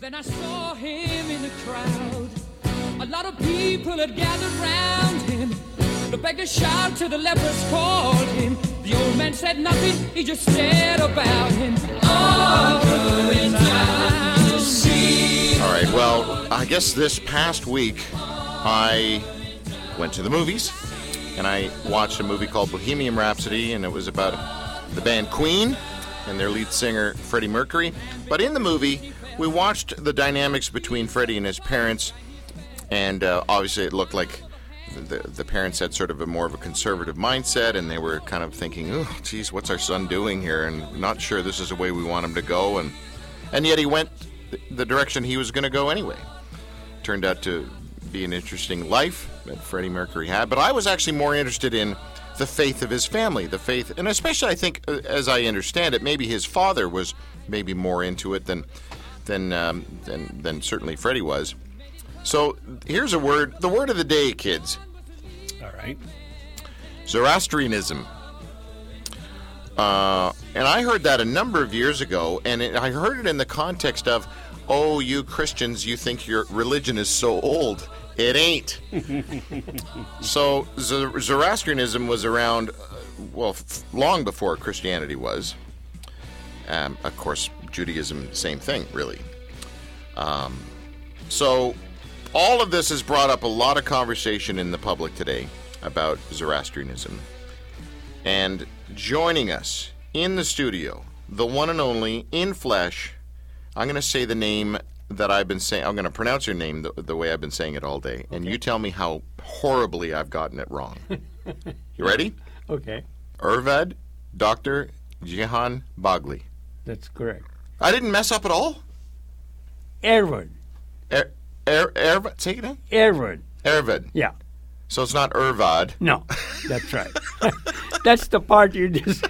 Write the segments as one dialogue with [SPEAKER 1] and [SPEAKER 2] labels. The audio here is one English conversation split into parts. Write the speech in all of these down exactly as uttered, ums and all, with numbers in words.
[SPEAKER 1] Then I saw him in the crowd. A lot of people had gathered round him. The beggar shouted to the lepers, called him. The old man said nothing, he just stared about him. All going down to see.
[SPEAKER 2] All right, well, I guess this past week I went to the movies and I watched a movie called Bohemian Rhapsody, and it was about the band Queen and their lead singer Freddie Mercury. But in the movie, we watched the dynamics between Freddie and his parents, and uh, obviously it looked like the, the parents had sort of a more of a conservative mindset, and they were kind of thinking, oh, geez, what's our son doing here? And not sure this is the way we want him to go. And, and yet he went the direction he was going to go anyway. Turned out to be an interesting life that Freddie Mercury had. But I was actually more interested in the faith of his family, the faith, and especially I think, as I understand it, maybe his father was maybe more into it than than um, than, than certainly Freddie was. So here's a word, the word of the day, kids.
[SPEAKER 3] All right.
[SPEAKER 2] Zoroastrianism. Uh, and I heard that a number of years ago, and it, I heard it in the context of, oh, you Christians, you think your religion is so old. It ain't. So Zoroastrianism was around, uh, well, f- long before Christianity was. Um, of course, Judaism, same thing, really. Um, so all of this has brought up a lot of conversation in the public today about Zoroastrianism. And joining us in the studio, the one and only, in flesh, I'm going to say the name that I've been saying. I'm going to pronounce your name the, the way I've been saying it all day. And
[SPEAKER 3] Okay.
[SPEAKER 2] you tell me how horribly I've gotten it wrong. You ready?
[SPEAKER 3] Okay,
[SPEAKER 2] Irvad Doctor Jihan Bagli.
[SPEAKER 3] that's correct.
[SPEAKER 2] I didn't mess up at all?
[SPEAKER 3] Erwin.
[SPEAKER 2] Er, er, Ervad, say it again?
[SPEAKER 3] Erwin.
[SPEAKER 2] Ervad.
[SPEAKER 3] Yeah.
[SPEAKER 2] So it's not Irvad.
[SPEAKER 3] No, that's right. That's the part you just.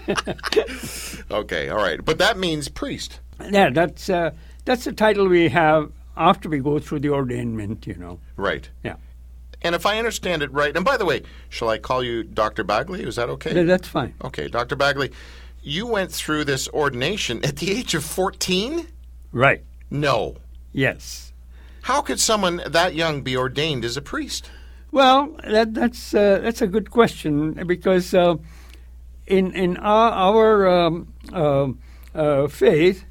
[SPEAKER 2] Okay, all right. But that means priest.
[SPEAKER 3] Yeah, that's uh, that's the title we have after we go through the ordainment. You know.
[SPEAKER 2] Right.
[SPEAKER 3] Yeah.
[SPEAKER 2] And if I understand it right, and by the way, shall I call you Doctor Bagley? Is that okay?
[SPEAKER 3] Th- That's fine.
[SPEAKER 2] Okay, Doctor Bagley, you went through this ordination at the age of fourteen?
[SPEAKER 3] Right.
[SPEAKER 2] No.
[SPEAKER 3] Yes.
[SPEAKER 2] How could someone that young be ordained as a priest?
[SPEAKER 3] Well, that, that's uh, that's a good question because uh, in in our, our um, uh, uh, faith,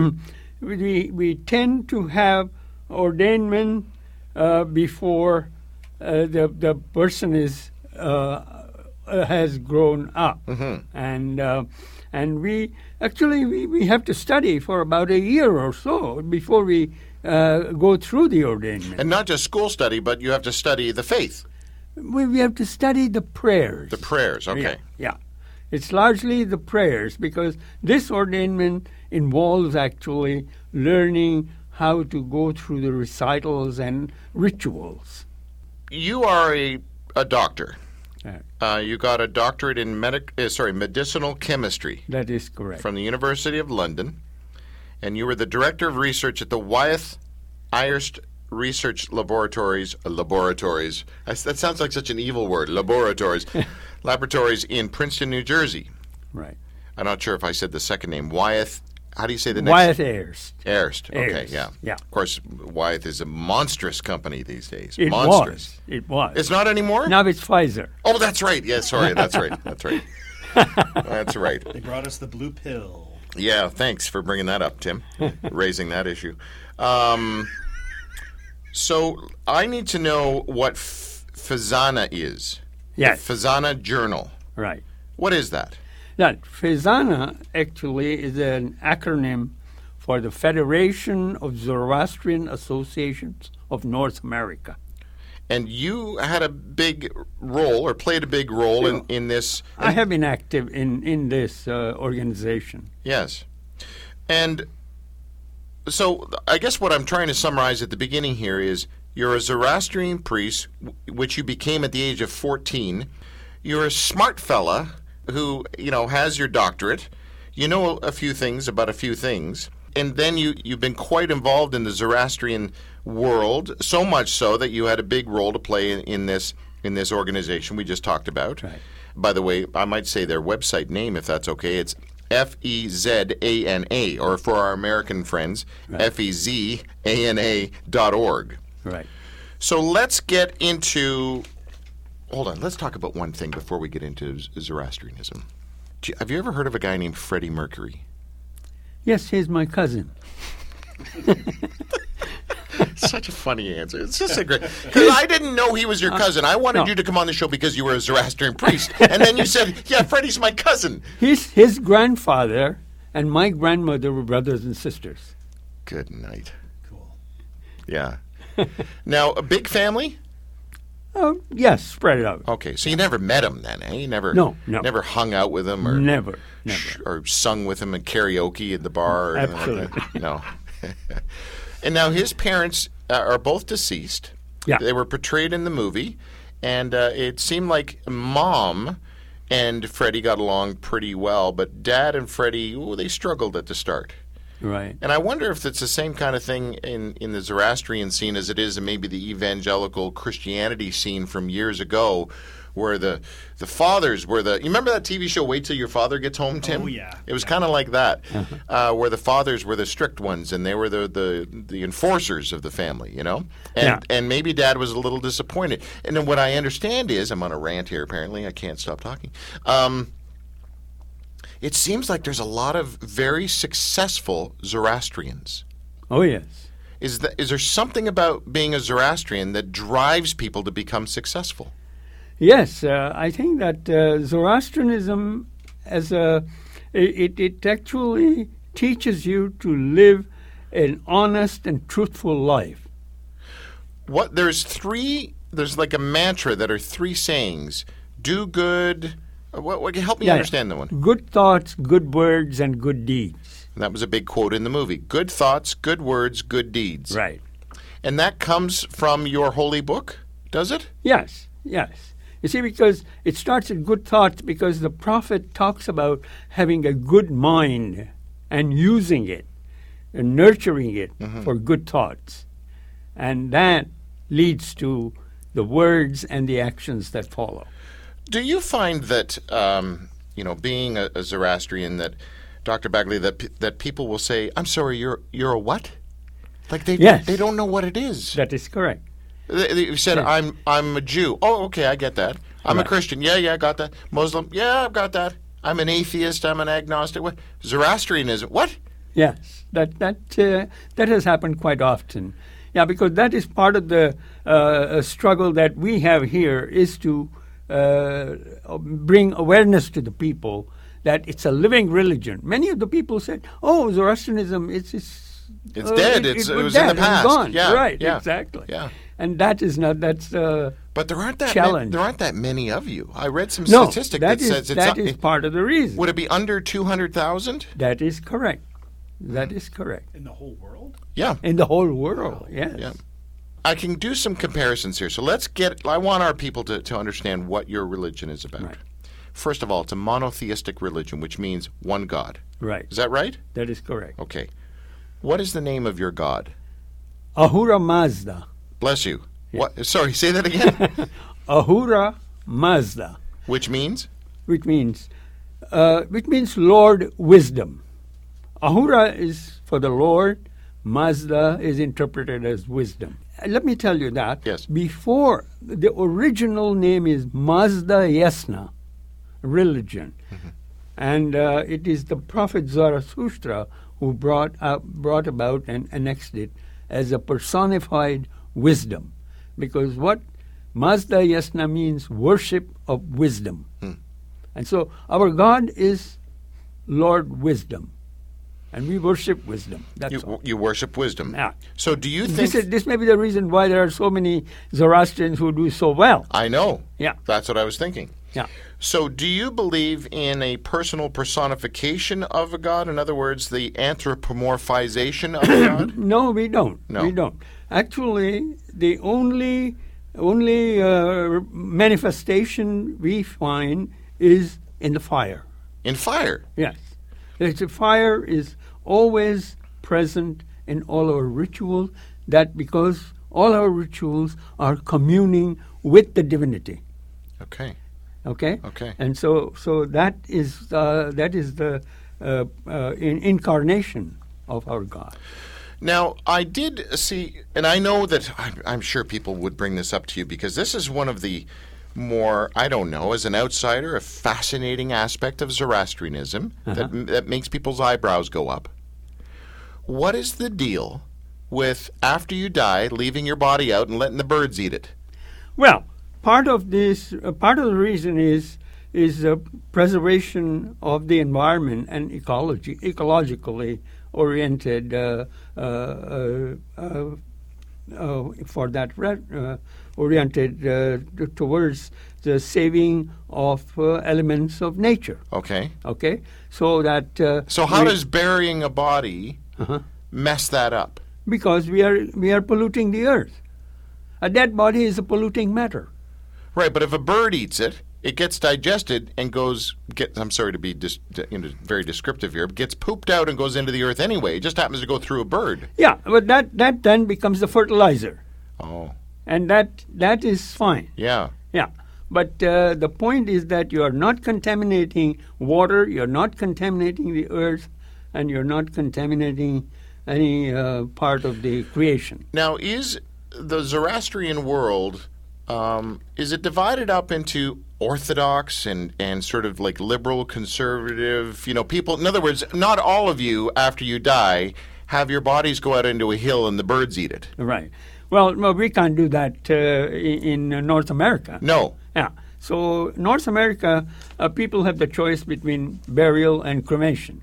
[SPEAKER 3] we we tend to have ordainment uh, before uh, the the person is uh, uh, has grown up,
[SPEAKER 2] Mm-hmm.
[SPEAKER 3] and uh, and we actually we, we have to study for about a year or so before we uh, go through the ordainment.
[SPEAKER 2] And not just school study, but you have to study the faith,
[SPEAKER 3] We, we have to study the prayers.
[SPEAKER 2] the prayers. Okay.
[SPEAKER 3] Yeah, yeah. It's largely the prayers because this ordainment involves actually learning how to go through the recitals and rituals.
[SPEAKER 2] You are a, a doctor.
[SPEAKER 3] Uh,
[SPEAKER 2] Uh, you got a doctorate in medic, uh, sorry, medicinal chemistry
[SPEAKER 3] that is correct.
[SPEAKER 2] from the University of London, and you were the director of research at the Wyeth Ayerst Research Laboratories. Uh, laboratories. I, that sounds like such an evil word. Laboratories. Laboratories in Princeton, New Jersey.
[SPEAKER 3] Right.
[SPEAKER 2] I'm not sure if I said the second name. Wyeth. How do you say the next?
[SPEAKER 3] Wyeth Ayerst.
[SPEAKER 2] Ayerst. Okay,
[SPEAKER 3] Ayerst,
[SPEAKER 2] yeah.
[SPEAKER 3] yeah.
[SPEAKER 2] Of course, Wyeth is a monstrous company these days.
[SPEAKER 3] It
[SPEAKER 2] monstrous.
[SPEAKER 3] was. It was.
[SPEAKER 2] It's not anymore?
[SPEAKER 3] Now it's Pfizer.
[SPEAKER 2] Oh, that's right. Yeah, sorry. That's right. That's right. That's right.
[SPEAKER 4] They brought us the blue pill.
[SPEAKER 2] Yeah, thanks for bringing that up, Tim, raising that issue. Um, so I need to know what F- Fazana is.
[SPEAKER 3] Yes.
[SPEAKER 2] The Fazana Journal.
[SPEAKER 3] Right.
[SPEAKER 2] What is that?
[SPEAKER 3] That Fezana actually is an acronym for the Federation of Zoroastrian Associations of North America.
[SPEAKER 2] And you had a big role, or played a big role in, in this.
[SPEAKER 3] I have been active in, in this uh, organization.
[SPEAKER 2] Yes. And so I guess what I'm trying to summarize at the beginning here is you're a Zoroastrian priest, w- which you became at the age of fourteen. You're a smart fella who, you know, has your doctorate. You know a few things about a few things. And then you, you've been quite involved in the Zoroastrian world, so much so that you had a big role to play in, in this in this organization we just talked about.
[SPEAKER 3] Right.
[SPEAKER 2] By the way, I might say their website name, if that's okay. It's F E Z A N A, or for our American friends,
[SPEAKER 3] Right.
[SPEAKER 2] F E Z A N A dot org.
[SPEAKER 3] Right.
[SPEAKER 2] So let's get into, hold on, let's talk about one thing before we get into Z- Zoroastrianism. Do you- Have you ever heard of a guy named Freddie Mercury?
[SPEAKER 3] Yes, he's my cousin.
[SPEAKER 2] Such a funny answer. It's just a great, because I didn't know he was your cousin. I wanted
[SPEAKER 3] no.
[SPEAKER 2] you to come on the show because you were a Zoroastrian priest. And then you said, yeah, Freddie's my cousin.
[SPEAKER 3] His his grandfather and my grandmother were brothers and sisters.
[SPEAKER 2] Good night.
[SPEAKER 4] Cool.
[SPEAKER 2] Yeah. Now, a big family?
[SPEAKER 3] Oh, yes, spread it out.
[SPEAKER 2] Okay, so you never met him then, eh? You never,
[SPEAKER 3] No, no.
[SPEAKER 2] never hung out with him or
[SPEAKER 3] Never, never.
[SPEAKER 2] sh- or sung with him in karaoke at the bar? Or anything like that?
[SPEAKER 3] Absolutely.
[SPEAKER 2] No. And now his parents uh, are both deceased.
[SPEAKER 3] Yeah.
[SPEAKER 2] They were portrayed in the movie, and uh, it seemed like Mom and Freddie got along pretty well, but Dad and Freddie, ooh, they struggled at the start.
[SPEAKER 3] Right.
[SPEAKER 2] And I wonder if it's the same kind of thing in, in the Zoroastrian scene as it is in maybe the evangelical Christianity scene from years ago, where the the fathers were the. You remember that T V show, Wait Till Your Father Gets Home, Tim?
[SPEAKER 4] Oh, yeah.
[SPEAKER 2] It was
[SPEAKER 4] Yeah.
[SPEAKER 2] kind of like that, uh, where the fathers were the strict ones and they were the, the, the enforcers of the family, you know? And,
[SPEAKER 3] Yeah.
[SPEAKER 2] and maybe Dad was a little disappointed. And then what I understand is, I'm on a rant here apparently, I can't stop talking. Um, it seems like there's a lot of very successful Zoroastrians.
[SPEAKER 3] Oh, yes.
[SPEAKER 2] Is that, is there something about being a Zoroastrian that drives people to become successful?
[SPEAKER 3] Yes, uh, I think that uh, Zoroastrianism, as a, it, it actually teaches you to live an honest and truthful life.
[SPEAKER 2] What there's three there's like a mantra that are three sayings. Do good. What, what help me
[SPEAKER 3] Yeah,
[SPEAKER 2] understand the one?
[SPEAKER 3] Good thoughts, good words, and good deeds.
[SPEAKER 2] That was a big quote in the movie. Good thoughts, good words, good deeds.
[SPEAKER 3] Right.
[SPEAKER 2] And that comes from your holy book, does it?
[SPEAKER 3] Yes, yes. You see, because it starts with good thoughts, because the prophet talks about having a good mind and using it and nurturing it for good thoughts. And that leads to the words and the actions that follow.
[SPEAKER 2] Do you find that, um, you know, being a, a Zoroastrian, that Doctor Bagley, that p- that people will say, "I'm sorry, you're you're a what?" Like they
[SPEAKER 3] Yes.
[SPEAKER 2] they don't know what it is.
[SPEAKER 3] That is correct.
[SPEAKER 2] They, they said,
[SPEAKER 3] Yes.
[SPEAKER 2] "I'm I'm a Jew." Oh, okay, I get that. I'm a
[SPEAKER 3] Right.
[SPEAKER 2] Christian. Yeah, yeah, I got that. Muslim. Yeah, I've got that. I'm an atheist. I'm an agnostic. What? Zoroastrianism. What?
[SPEAKER 3] Yes, that that uh, that has happened quite often. Yeah, because that is part of the uh, struggle that we have here, is to uh, bring awareness to the people that it's a living religion. Many of the people said, "Oh, Zoroastrianism, it's it's,
[SPEAKER 2] It's dead. It's- it was in
[SPEAKER 3] dead
[SPEAKER 2] the
[SPEAKER 3] and
[SPEAKER 2] past."
[SPEAKER 3] gone."
[SPEAKER 2] Yeah,
[SPEAKER 3] Right,
[SPEAKER 2] yeah,
[SPEAKER 3] exactly.
[SPEAKER 2] yeah.
[SPEAKER 3] And that is not that's. Uh,
[SPEAKER 2] But there aren't that
[SPEAKER 3] Challenge.
[SPEAKER 2] ma- there aren't that many of you. I read some
[SPEAKER 3] no,
[SPEAKER 2] statistic
[SPEAKER 3] that
[SPEAKER 2] that,
[SPEAKER 3] is
[SPEAKER 2] says it's
[SPEAKER 3] that
[SPEAKER 2] not-
[SPEAKER 3] is part of the reason.
[SPEAKER 2] would it be under two hundred thousand?
[SPEAKER 3] That is correct. That is correct.
[SPEAKER 4] In the whole world?
[SPEAKER 2] Yeah.
[SPEAKER 3] In the whole world, yes.
[SPEAKER 2] Yeah. I can do some comparisons here. So let's get, I want our people to, to understand what your religion is about.
[SPEAKER 3] Right.
[SPEAKER 2] First of all, it's a monotheistic religion, which means one God.
[SPEAKER 3] Right.
[SPEAKER 2] Is that right?
[SPEAKER 3] That is correct.
[SPEAKER 2] Okay. What is the name of your God?
[SPEAKER 3] Ahura Mazda.
[SPEAKER 2] Bless you. What? Sorry, say that again.
[SPEAKER 3] Ahura Mazda,
[SPEAKER 2] Which means?
[SPEAKER 3] which means uh, which means Lord Wisdom. Ahura is for the Lord. Mazda is interpreted as wisdom. Uh, Let me tell you that.
[SPEAKER 2] Yes.
[SPEAKER 3] Before, the original name is Mazda Yasna, religion. And uh, it is the prophet Zarathustra who brought up, brought about and annexed it as a personified wisdom. Because what Mazda Yasna means, worship of wisdom. And so our God is Lord Wisdom. And we worship wisdom. That's all.
[SPEAKER 2] You, you worship wisdom.
[SPEAKER 3] Yeah.
[SPEAKER 2] So do you think...
[SPEAKER 3] This, is, this may be the reason why there are so many Zoroastrians who do so well.
[SPEAKER 2] I know.
[SPEAKER 3] Yeah.
[SPEAKER 2] That's what I was thinking.
[SPEAKER 3] Yeah.
[SPEAKER 2] So do you believe in a personal personification of a God? In other words, the anthropomorphization of a God?
[SPEAKER 3] No, we don't.
[SPEAKER 2] No.
[SPEAKER 3] We don't. Actually, the only only uh, manifestation we find is in the fire.
[SPEAKER 2] In fire?
[SPEAKER 3] Yes. The fire is always present in all our rituals, that because all our rituals are communing with the divinity.
[SPEAKER 2] Okay.
[SPEAKER 3] Okay?
[SPEAKER 2] Okay.
[SPEAKER 3] And so so that is uh, that is the uh, uh, in incarnation of our God.
[SPEAKER 2] Now, I did see, and I know that I'm, I'm sure people would bring this up to you because this is one of the more, I don't know, as an outsider, a fascinating aspect of Zoroastrianism
[SPEAKER 3] Uh-huh.
[SPEAKER 2] that, that makes people's eyebrows go up. What is the deal with after you die, leaving your body out and letting the birds eat it?
[SPEAKER 3] Well, part of this, uh, part of the reason is is uh, preservation of the environment and ecology, ecologically oriented uh, uh, uh, uh, uh, for that re- uh, oriented uh, t- towards the saving of uh, elements of nature.
[SPEAKER 2] Okay.
[SPEAKER 3] Okay, so that uh,
[SPEAKER 2] So how
[SPEAKER 3] we-
[SPEAKER 2] does burying a body
[SPEAKER 3] Uh-huh.
[SPEAKER 2] mess that up?
[SPEAKER 3] because we are we are polluting the earth. A dead body is a polluting matter.
[SPEAKER 2] Right, but if a bird eats it, it gets digested and goes. Get, I'm sorry to be dis, you know, very descriptive here. But gets pooped out and goes into the earth anyway. It just happens to go through a bird.
[SPEAKER 3] Yeah, but that that then becomes the fertilizer,
[SPEAKER 2] Oh,
[SPEAKER 3] and that that is fine.
[SPEAKER 2] yeah.
[SPEAKER 3] Yeah, but uh, the point is that you are not contaminating water, you're not contaminating the earth, and you're not contaminating any uh, part of the creation.
[SPEAKER 2] Now, is the Zoroastrian world, um, is it divided up into orthodox and, and sort of like liberal, conservative, you know, people? In other words, not all of you, after you die, have your bodies go out into a hill and the birds eat it.
[SPEAKER 3] Right. Well, no, we can't do that uh, in, in North America.
[SPEAKER 2] No.
[SPEAKER 3] Yeah. So North America, uh, people have the choice between burial and cremation.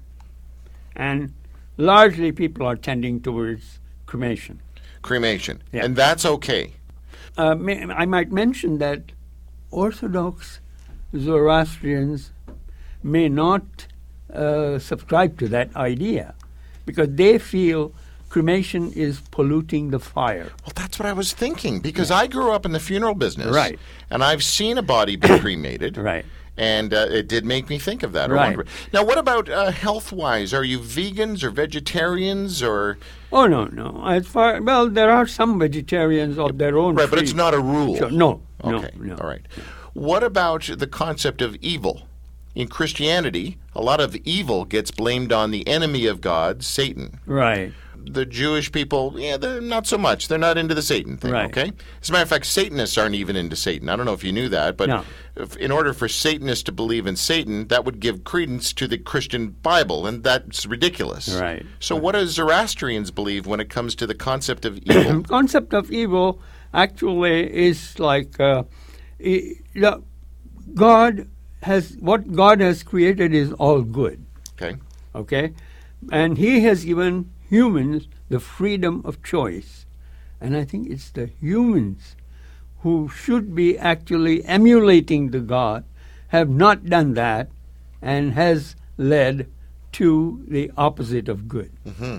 [SPEAKER 3] And largely people are tending towards cremation.
[SPEAKER 2] Cremation.
[SPEAKER 3] Yeah.
[SPEAKER 2] And that's okay.
[SPEAKER 3] Uh, may, I might mention that Orthodox Zoroastrians may not uh, subscribe to that idea because they feel cremation is polluting the fire.
[SPEAKER 2] Well, that's what I was thinking because I grew up in the funeral business.
[SPEAKER 3] Right.
[SPEAKER 2] And I've seen a body be cremated.
[SPEAKER 3] Right.
[SPEAKER 2] And uh, it did make me think of that. or
[SPEAKER 3] Right.
[SPEAKER 2] wonder- Now, what about uh, health-wise? Are you vegans or vegetarians or...
[SPEAKER 3] Oh, no, no. As far well, there are some vegetarians of their own
[SPEAKER 2] Right, but it's
[SPEAKER 3] free-
[SPEAKER 2] not a rule.
[SPEAKER 3] Sure, no,
[SPEAKER 2] Okay,
[SPEAKER 3] no, no.
[SPEAKER 2] all right. What about the concept of evil? In Christianity, a lot of evil gets blamed on the enemy of God, Satan.
[SPEAKER 3] Right.
[SPEAKER 2] The Jewish people, yeah, they're not so much. They're not into the Satan thing,
[SPEAKER 3] Right.
[SPEAKER 2] okay? As a matter of fact, Satanists aren't even into Satan. I don't know if you knew that, but
[SPEAKER 3] No.
[SPEAKER 2] if, in order for Satanists to believe in Satan, that would give credence to the Christian Bible, and that's ridiculous.
[SPEAKER 3] Right.
[SPEAKER 2] So what do Zoroastrians believe when it comes to the concept of evil?
[SPEAKER 3] Concept of evil actually is like uh, i- the God has what God has created is all good.
[SPEAKER 2] Okay.
[SPEAKER 3] Okay, and He has given humans the freedom of choice, and I think it's the humans who should be actually emulating the God have not done that, and has led to the opposite of good.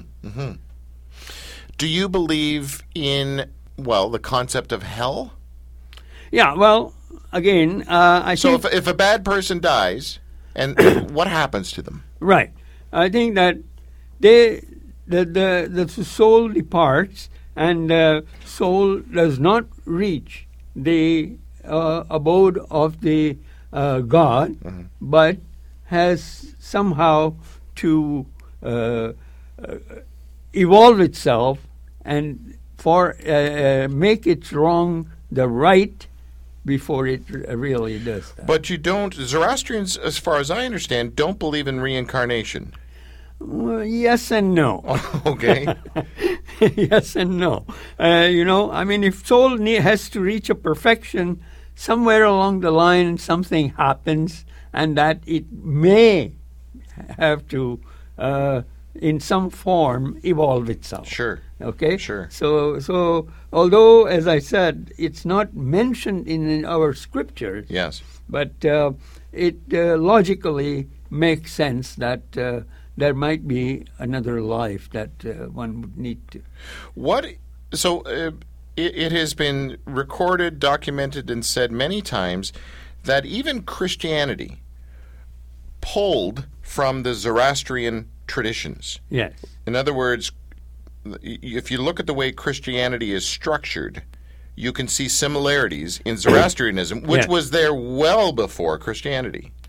[SPEAKER 2] Do you believe in, well, the concept of hell?
[SPEAKER 3] Yeah, well, again, uh, I
[SPEAKER 2] So
[SPEAKER 3] think
[SPEAKER 2] if, if a bad person dies, and what happens to them?
[SPEAKER 3] right. I think that they the the, the soul departs, and the soul does not reach the uh, abode of the uh, God, but has somehow to uh, uh, evolve itself and for uh, uh, make its wrong the right before it r- really does that.
[SPEAKER 2] But you don't, Zoroastrians, as far as I understand, don't believe in reincarnation.
[SPEAKER 3] Well, yes and no.
[SPEAKER 2] Okay.
[SPEAKER 3] Yes and no. Uh, you know, I mean, if soul ne- has to reach a perfection, somewhere along the line something happens, and that it may have to, uh, in some form, evolve itself.
[SPEAKER 2] Sure.
[SPEAKER 3] Okay.
[SPEAKER 2] Sure.
[SPEAKER 3] So, so although, as I said, it's not mentioned in our scriptures,
[SPEAKER 2] Yes.
[SPEAKER 3] but uh, it uh, logically makes sense that uh, there might be another life that uh, one would need to.
[SPEAKER 2] What, so uh, it, it has been recorded, documented, and said many times that even Christianity pulled from the Zoroastrian traditions.
[SPEAKER 3] Yes.
[SPEAKER 2] In other words, if you look at the way Christianity is structured, you can see similarities in Zoroastrianism, which
[SPEAKER 3] Yes.
[SPEAKER 2] was there well before Christianity.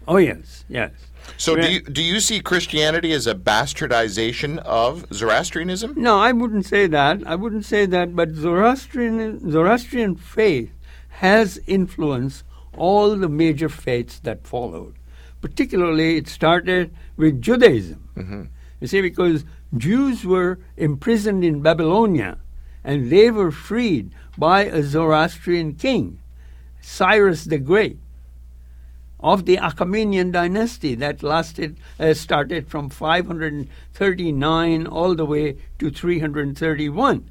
[SPEAKER 3] Oh, yes, yes.
[SPEAKER 2] So do you, do you see Christianity as a bastardization of Zoroastrianism?
[SPEAKER 3] No, I wouldn't say that. I wouldn't say that. But Zoroastrian, Zoroastrian faith has influenced all the major faiths that followed. Particularly, it started with Judaism. Mm-hmm. You see, because Jews were imprisoned in Babylonia, and they were freed by a Zoroastrian king, Cyrus the Great, of the Achaemenian dynasty that lasted, uh, started from five hundred thirty-nine all the way to three hundred thirty-one.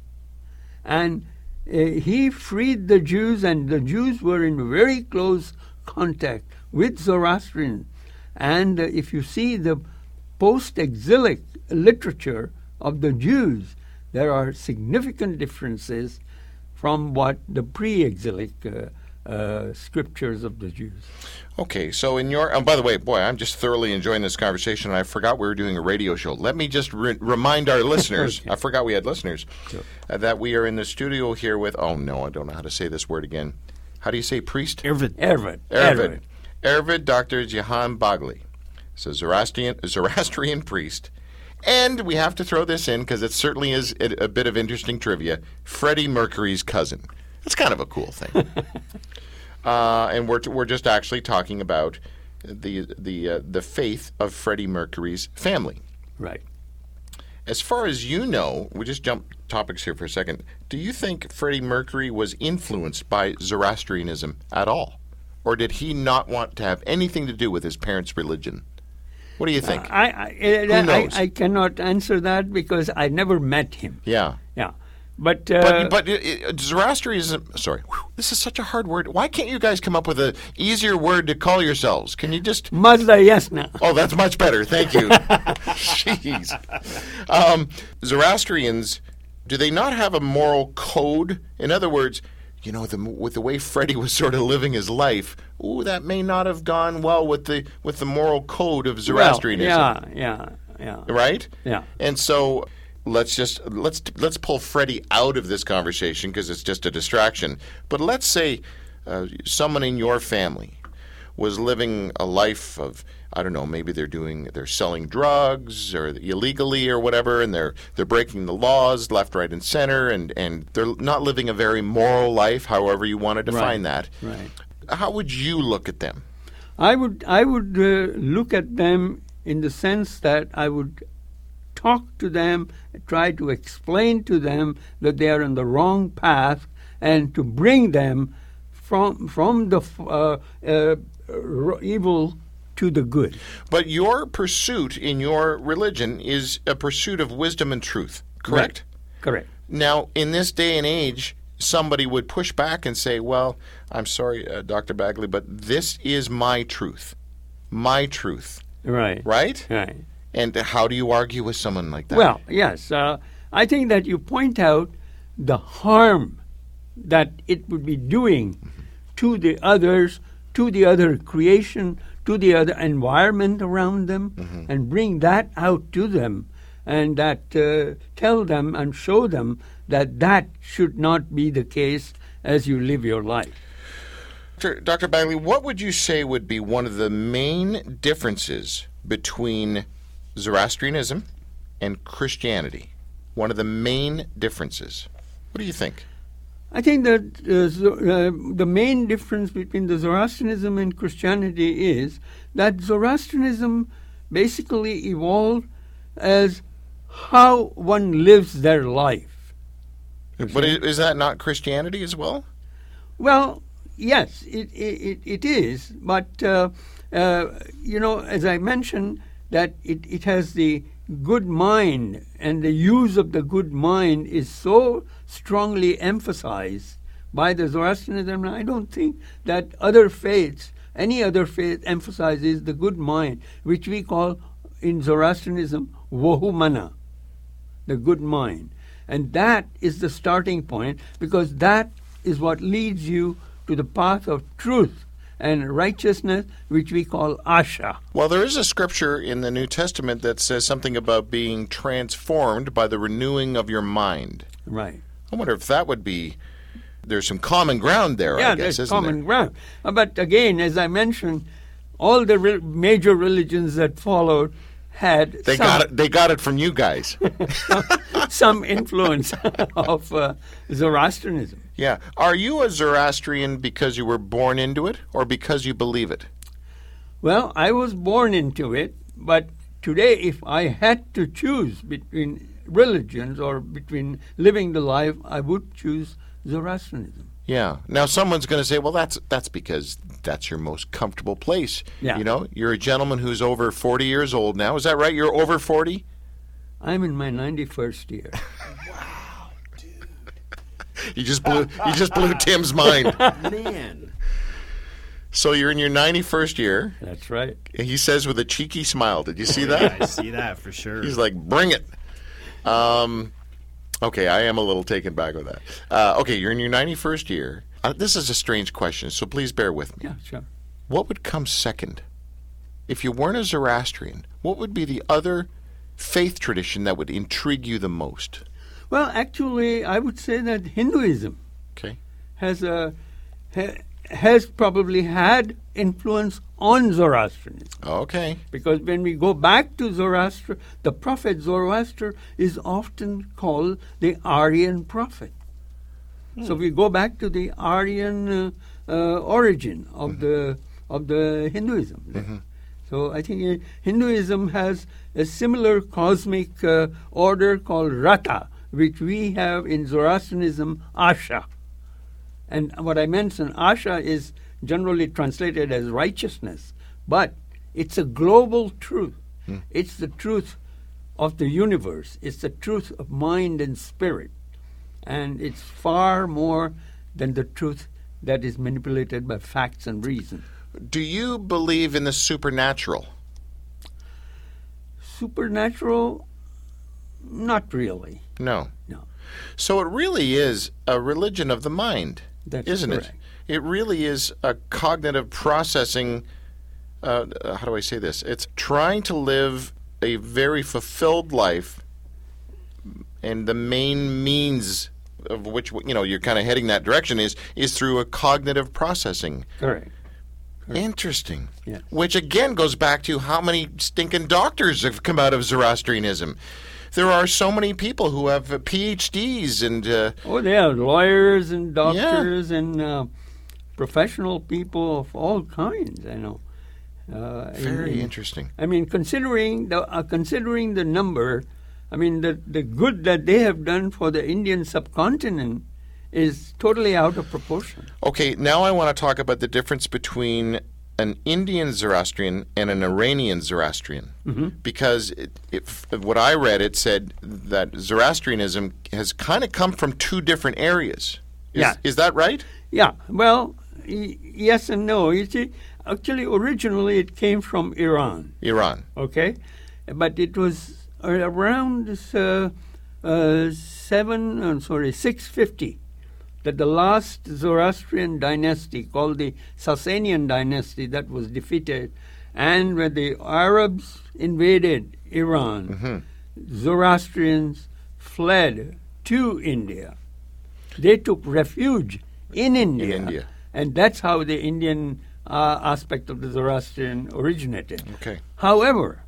[SPEAKER 3] And uh, he freed the Jews, and the Jews were in very close contact with Zoroastrian. And uh, if you see the post-exilic literature of the Jews, there are significant differences from what the pre-exilic uh, uh, scriptures of the Jews.
[SPEAKER 2] Okay, so in your, and by the way, boy, I'm just thoroughly enjoying this conversation, and I forgot we were doing a radio show. Let me just re- remind our listeners, okay. I forgot we had listeners, sure. uh, that we are in the studio here with, oh no, I don't know how to say this word again. How do you say priest?
[SPEAKER 3] Ervid. Ervid.
[SPEAKER 2] Ervid. Ervid, Doctor Jehan Bagley. So Zoroastrian, Zoroastrian priest. And we have to throw this in because it certainly is a, a bit of interesting trivia. Freddie Mercury's cousin. That's kind of a cool thing. uh, and we're we're just actually talking about the the uh, the faith of Freddie Mercury's family.
[SPEAKER 3] Right.
[SPEAKER 2] As far as you know, we just jump topics here for a second. Do you think Freddie Mercury was influenced by Zoroastrianism at all, or did he not want to have anything to do with his parents' religion? What do you think?
[SPEAKER 3] Uh, I, I,
[SPEAKER 2] Who knows?
[SPEAKER 3] I I cannot answer that because I never met him.
[SPEAKER 2] Yeah.
[SPEAKER 3] Yeah. But, uh,
[SPEAKER 2] but but it, it, Zoroastrianism. Sorry, whew, this is such a hard word. Why can't you guys come up with an easier word to call yourselves? Can you just
[SPEAKER 3] Mazda Yasna?
[SPEAKER 2] Oh, that's much better. Thank you. Jeez. Um, Zoroastrians, do they not have a moral code? In other words, you know, the, with the way Freddie was sort of living his life, ooh, that may not have gone well with the with the moral code of Zoroastrianism.
[SPEAKER 3] Well, yeah, yeah, yeah.
[SPEAKER 2] Right?
[SPEAKER 3] Yeah.
[SPEAKER 2] And so let's just let's let's pull Freddie out of this conversation because it's just a distraction. But let's say uh, someone in your family was living a life of, I don't know, maybe they're doing they're selling drugs or illegally or whatever, and they're they're breaking the laws left, right, and center, and, and they're not living a very moral life, however you want to define
[SPEAKER 3] right.
[SPEAKER 2] that.
[SPEAKER 3] Right.
[SPEAKER 2] How would you look at them?
[SPEAKER 3] I would I would uh, look at them in the sense that I would talk to them, try to explain to them that they are on the wrong path, and to bring them from from the uh, uh, evil to the good.
[SPEAKER 2] But your pursuit in your religion is a pursuit of wisdom and truth, correct?
[SPEAKER 3] Right. Correct.
[SPEAKER 2] Now, in this day and age, somebody would push back and say, well, I'm sorry, uh, Doctor Bagley, but this is my truth. My truth.
[SPEAKER 3] Right.
[SPEAKER 2] Right?
[SPEAKER 3] Right.
[SPEAKER 2] And how do you argue with someone like that?
[SPEAKER 3] Well, yes. Uh, I think that you point out the harm that it would be doing mm-hmm. to the others, to the other creation, to the other environment around them, mm-hmm. and bring that out to them, and that uh, tell them and show them that that should not be the case as you live your life.
[SPEAKER 2] Doctor Bagley, what would you say would be one of the main differences between Zoroastrianism and Christianity? One of the main differences. What do you think?
[SPEAKER 3] I think that uh, uh, the main difference between the Zoroastrianism and Christianity is that Zoroastrianism basically evolved as how one lives their life.
[SPEAKER 2] Okay. But is that not Christianity as well?
[SPEAKER 3] Well, yes, it it, it is. But, uh, uh, you know, as I mentioned, that it, it has the good mind, and the use of the good mind is so strongly emphasized by the Zoroastrianism. I don't think that other faiths, any other faith, emphasizes the good mind, which we call in Zoroastrianism Vohumana, the good mind. And that is the starting point, because that is what leads you to the path of truth and righteousness, which we call Asha.
[SPEAKER 2] Well, there is a scripture in the New Testament that says something about being transformed by the renewing of your mind.
[SPEAKER 3] Right.
[SPEAKER 2] I wonder if that would be, there's some common ground there,
[SPEAKER 3] yeah,
[SPEAKER 2] I guess,
[SPEAKER 3] there's
[SPEAKER 2] isn't
[SPEAKER 3] common
[SPEAKER 2] there?
[SPEAKER 3] ground. Uh, but again, as I mentioned, all the re- major religions that followed had
[SPEAKER 2] They
[SPEAKER 3] some,
[SPEAKER 2] got it. They got it from you guys.
[SPEAKER 3] some influence of uh, Zoroastrianism.
[SPEAKER 2] Yeah. Are you a Zoroastrian because you were born into it, or because you believe it?
[SPEAKER 3] Well, I was born into it, but today, if I had to choose between religions or between living the life, I would choose Zoroastrianism.
[SPEAKER 2] Yeah. Now, someone's going to say, well, that's that's because that's your most comfortable place.
[SPEAKER 3] Yeah.
[SPEAKER 2] You know, you're a gentleman who's over forty years old now. Is that right? You're over forty?
[SPEAKER 3] I'm in my ninety-first year.
[SPEAKER 2] You just blew you just blew Tim's mind.
[SPEAKER 4] Man.
[SPEAKER 2] So you're in your ninety-first year.
[SPEAKER 3] That's right.
[SPEAKER 2] And he says with a cheeky smile. Did you see
[SPEAKER 4] Yeah,
[SPEAKER 2] that?
[SPEAKER 4] I see that for sure.
[SPEAKER 2] He's like, bring it. Um, okay, I am a little taken back with that. Uh, okay, you're in your ninety-first year. Uh, this is a strange question, so please bear with me.
[SPEAKER 3] Yeah, sure.
[SPEAKER 2] What would come second? If you weren't a Zoroastrian, what would be the other faith tradition that would intrigue you the most?
[SPEAKER 3] Well, actually, I would say that Hinduism
[SPEAKER 2] Okay.
[SPEAKER 3] has a ha, has probably had influence on Zoroastrianism.
[SPEAKER 2] Okay.
[SPEAKER 3] Because when we go back to Zoroaster, the prophet Zoroaster is often called the Aryan prophet. Hmm. So we go back to the Aryan uh, uh, origin of mm-hmm. the of the Hinduism. Mm-hmm. So I think uh, Hinduism has a similar cosmic uh, order called Rata, which we have in Zoroastrianism, Asha. And what I mentioned, Asha is generally translated as righteousness, but it's a global truth. Mm. It's the truth of the universe. It's the truth of mind and spirit. And it's far more than the truth that is manipulated by facts and reason.
[SPEAKER 2] Do you believe in the supernatural?
[SPEAKER 3] Supernatural? Not really.
[SPEAKER 2] No.
[SPEAKER 3] No.
[SPEAKER 2] So it really is a religion of the mind,
[SPEAKER 3] That's
[SPEAKER 2] isn't
[SPEAKER 3] correct.
[SPEAKER 2] it? It really is a cognitive processing, uh, how do I say this? It's trying to live a very fulfilled life, and the main means of which, you know, you're kind of heading that direction is is through a cognitive processing.
[SPEAKER 3] Correct. Correct.
[SPEAKER 2] Interesting.
[SPEAKER 3] Yes.
[SPEAKER 2] Which again goes back to how many stinking doctors have come out of Zoroastrianism. There are so many people who have uh, P H Ds and... Uh,
[SPEAKER 3] oh, they are lawyers and doctors yeah. and uh, professional people of all kinds, I know. Uh,
[SPEAKER 2] Very
[SPEAKER 3] in, in,
[SPEAKER 2] interesting.
[SPEAKER 3] I mean, considering the uh, considering the number, I mean, the, the good that they have done for the Indian subcontinent is totally out of proportion.
[SPEAKER 2] Okay, now I want to talk about the difference between an Indian Zoroastrian and an Iranian Zoroastrian. Mm-hmm. Because it, it, what I read, it said that Zoroastrianism has kind of come from two different areas. Is,
[SPEAKER 3] yeah.
[SPEAKER 2] Is that right?
[SPEAKER 3] Yeah. Well, y- yes and no. You see, actually, originally it came from Iran.
[SPEAKER 2] Iran.
[SPEAKER 3] Okay? But it was around uh, uh, seven, I'm sorry, six fifty that the last Zoroastrian dynasty, called the Sasanian dynasty, that was defeated. And when the Arabs invaded Iran, mm-hmm. Zoroastrians fled to India. They took refuge in India.
[SPEAKER 2] In India.
[SPEAKER 3] And that's how the Indian uh, aspect of the Zoroastrian originated.
[SPEAKER 2] Okay.
[SPEAKER 3] However,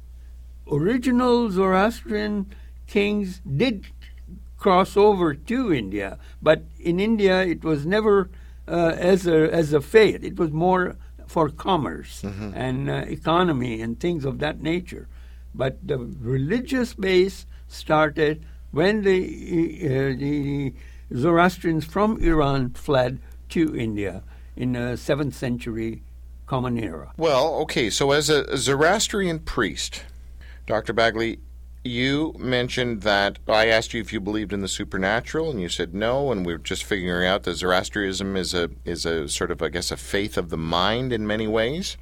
[SPEAKER 3] original Zoroastrian kings did cross over to India, but in India it was never uh, as a as a faith. It was more for commerce mm-hmm. and uh, economy and things of that nature. But the religious base started when the uh, the Zoroastrians from Iran fled to India in the seventh century Common Era.
[SPEAKER 2] Well, okay, so as a Zoroastrian priest, Doctor Bagley, you mentioned that I asked you if you believed in the supernatural, and you said no, and we're just figuring out that Zoroastrianism is a is a sort of, I guess, a faith of the mind in many ways.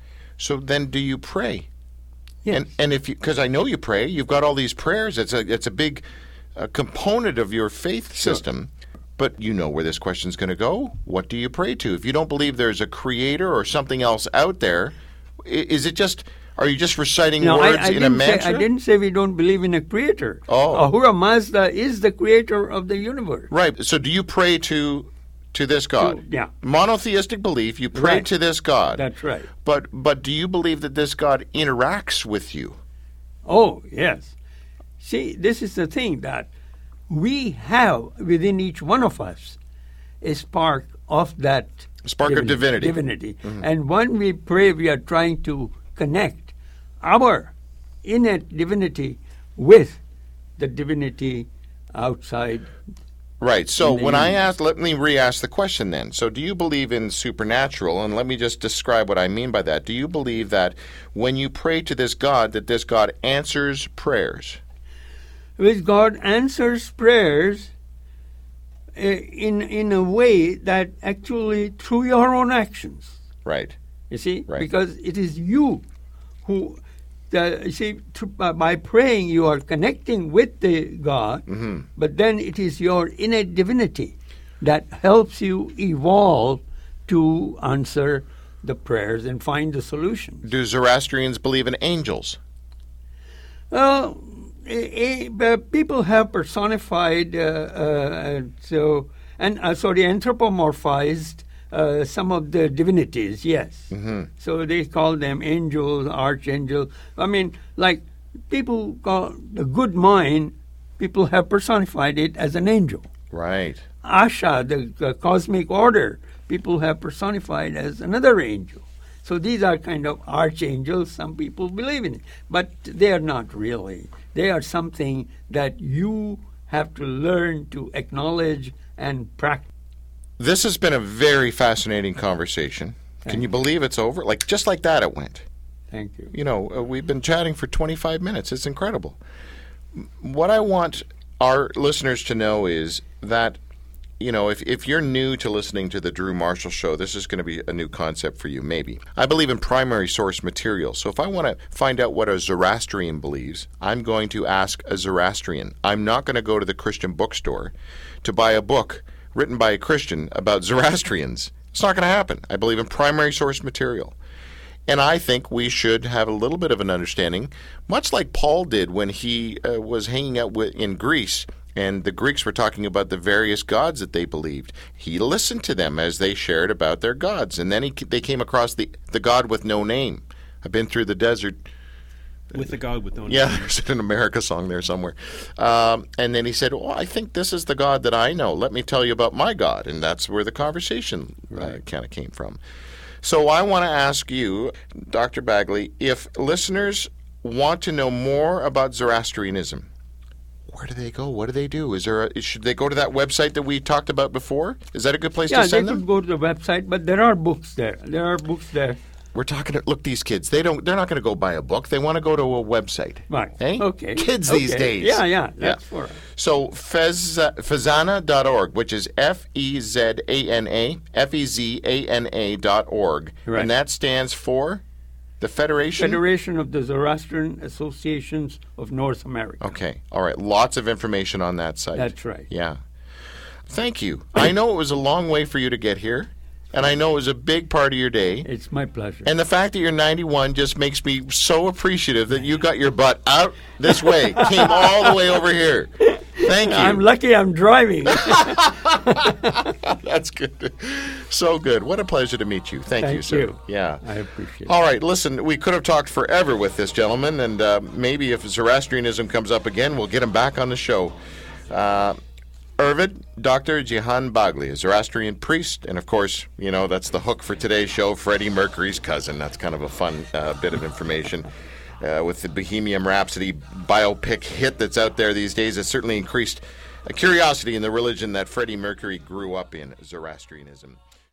[SPEAKER 2] So then, do you pray?
[SPEAKER 3] Yes.
[SPEAKER 2] And and if you, because I know you pray, you've got all these prayers. It's a it's a big uh, component of your faith
[SPEAKER 3] Sure.
[SPEAKER 2] system. But you know where this question's going to go. What do you pray to? If you don't believe there's a creator or something else out there, is it just? Are you just reciting
[SPEAKER 3] no,
[SPEAKER 2] words
[SPEAKER 3] I, I
[SPEAKER 2] in a
[SPEAKER 3] didn't
[SPEAKER 2] mantra?
[SPEAKER 3] say, I didn't say we don't believe in a creator.
[SPEAKER 2] Oh.
[SPEAKER 3] Ahura Mazda is the creator of the universe.
[SPEAKER 2] Right. So do you pray to To this God.
[SPEAKER 3] To- yeah.
[SPEAKER 2] Monotheistic belief, you pray
[SPEAKER 3] Right.
[SPEAKER 2] to this God.
[SPEAKER 3] That's right.
[SPEAKER 2] But but do you believe that this God interacts with you?
[SPEAKER 3] Oh, yes. See, this is the thing that we have within each one of us a spark of that
[SPEAKER 2] Spark of divinity.
[SPEAKER 3] divinity. And when we pray, we are trying to connect our innate divinity with the divinity outside.
[SPEAKER 2] Right. So
[SPEAKER 3] In the
[SPEAKER 2] when I
[SPEAKER 3] universe.
[SPEAKER 2] ask, let me re-ask the question then. So do you believe in supernatural? And let me just describe what I mean by that. Do you believe that when you pray to this God, that this God answers prayers?
[SPEAKER 3] Which God answers prayers uh, in in a way that actually through your own actions.
[SPEAKER 2] Right.
[SPEAKER 3] You see,
[SPEAKER 2] Right.
[SPEAKER 3] because it is you who, the, you see, to, uh, by praying you are connecting with the God,
[SPEAKER 2] Mm-hmm.
[SPEAKER 3] but then it is your innate divinity that helps you evolve to answer the prayers and find the solutions.
[SPEAKER 2] Do Zoroastrians believe in angels?
[SPEAKER 3] Well, eh, eh, uh, people have personified, uh, uh, so and uh, sorry, anthropomorphized uh, some of the divinities. Yes,
[SPEAKER 2] Mm-hmm.
[SPEAKER 3] so they call them angels, archangel. I mean, like people call the good mind. People have personified it as an angel.
[SPEAKER 2] Right.
[SPEAKER 3] Asha, the uh, cosmic order, people have personified as another angel. So these are kind of archangels. Some people believe in it, but they are not really. They are something that you have to learn to acknowledge and practice.
[SPEAKER 2] This has been a very fascinating conversation. Can
[SPEAKER 3] Thank
[SPEAKER 2] you believe it's over? Like just like that it went.
[SPEAKER 3] Thank you.
[SPEAKER 2] You know, uh, we've been chatting for twenty-five minutes. It's incredible. M- What I want our listeners to know is that, you know, if, if you're new to listening to the Drew Marshall Show, this is going to be a new concept for you, maybe. I believe in primary source material. So if I want to find out what a Zoroastrian believes, I'm going to ask a Zoroastrian. I'm not going to go to the Christian bookstore to buy a book written by a Christian about Zoroastrians. It's not going to happen. I believe in primary source material. And I think we should have a little bit of an understanding, much like Paul did when he uh, was hanging out with, in Greece, and the Greeks were talking about the various gods that they believed. He listened to them as they shared about their gods, and then he, they came across the, the God with no name. I've been through the desert.
[SPEAKER 4] With the God with no name.
[SPEAKER 2] Yeah, there's an America song there somewhere. Um, and then he said, well, I think this is the God that I know. Let me tell you about my God. And that's where the conversation uh, kind of came from. So I want to ask you, Doctor Bagley, if listeners want to know more about Zoroastrianism, where do they go? What do they do? Is there a, should they go to that website that we talked about before? Is that a good place
[SPEAKER 3] Yeah,
[SPEAKER 2] to
[SPEAKER 3] they
[SPEAKER 2] send
[SPEAKER 3] could
[SPEAKER 2] them?
[SPEAKER 3] go to the website, but there are books there. There are books there.
[SPEAKER 2] We're talking to, look, these kids, they don't, they're not going to go buy a book. They want to go to a website.
[SPEAKER 3] Right.
[SPEAKER 2] Eh?
[SPEAKER 3] Okay.
[SPEAKER 2] Kids
[SPEAKER 3] Okay.
[SPEAKER 2] these days.
[SPEAKER 3] Yeah, yeah. That's for us.
[SPEAKER 2] So Fez, Fezana dot org, which is F E Z A N A, F E Z A N A dot org.
[SPEAKER 3] Right.
[SPEAKER 2] And that stands for the Federation?
[SPEAKER 3] Federation of the Zoroastrian Associations of North America.
[SPEAKER 2] Okay. All right. Lots of information on that site.
[SPEAKER 3] That's right.
[SPEAKER 2] Yeah. Thank you. I know it was a long way for you to get here, and I know it was a big part of your day.
[SPEAKER 3] It's my pleasure.
[SPEAKER 2] And the fact that you're ninety-one just makes me so appreciative that you got your butt out this way, came all the way over here. Thank you.
[SPEAKER 3] I'm lucky I'm driving.
[SPEAKER 2] That's good. So good. What a pleasure to meet you. Thank,
[SPEAKER 3] Thank
[SPEAKER 2] you, sir.
[SPEAKER 3] you.
[SPEAKER 2] Yeah.
[SPEAKER 3] I appreciate
[SPEAKER 2] All
[SPEAKER 3] it.
[SPEAKER 2] right. Listen, we could have talked forever with this gentleman, and uh, maybe if Zoroastrianism comes up again, we'll get him back on the show. Uh, Arvid, Doctor Jihan Bagley, a Zoroastrian priest, and of course, you know, that's the hook for today's show, Freddie Mercury's cousin. That's kind of a fun uh, bit of information. Uh, with the Bohemian Rhapsody biopic hit that's out there these days, it's certainly increased a curiosity in the religion that Freddie Mercury grew up in, Zoroastrianism.